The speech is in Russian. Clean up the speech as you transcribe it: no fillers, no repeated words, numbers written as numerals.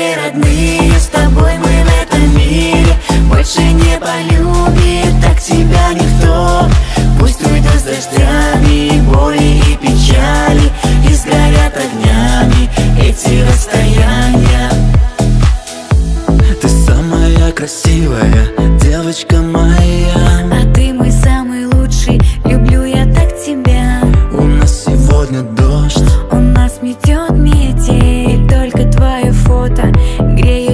все родные, с тобой мы в этом мире. Больше не полюбит так тебя никто. Пусть уйдут с дождями боли и печали, и сгорят огнями эти расстояния. Ты самая красивая девочка моя, А ты мой самый лучший, люблю я так тебя. у нас сегодня дождь, У нас метет метель, только твое фото греет